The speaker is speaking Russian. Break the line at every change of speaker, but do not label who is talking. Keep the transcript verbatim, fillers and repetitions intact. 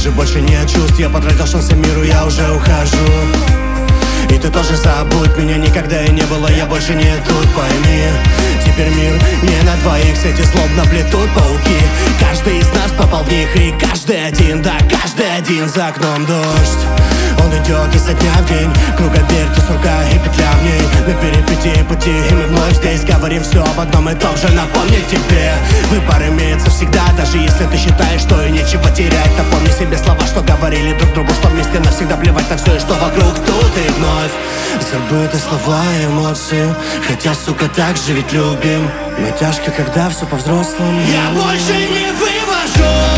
же больше нет чувств. Я потратил шансы миру, я уже ухожу. И ты тоже забудь, меня никогда и не было, я больше не тут, пойми. Теперь мир не на двоих, сети злобно плетут пауки. Каждый из нас попал в них, и каждый один, да каждый один. За окном дождь, он идет изо дня в день. Круговерть, сурка и петля в ней. На перипетии пути, и мы вновь здесь говорим все об одном и том же. Напомнить тебе, выбор имеется всегда. Даже если ты считаешь, что и нечего терять, напомни себе слова, что говорили друг другу, что вместе навсегда плевать на все и что вокруг. Тут и вновь забыты слова и эмоции. Хотя, сука, так же ведь любим. Но тяжко, когда все по-взрослому.
Я больше не вывожу.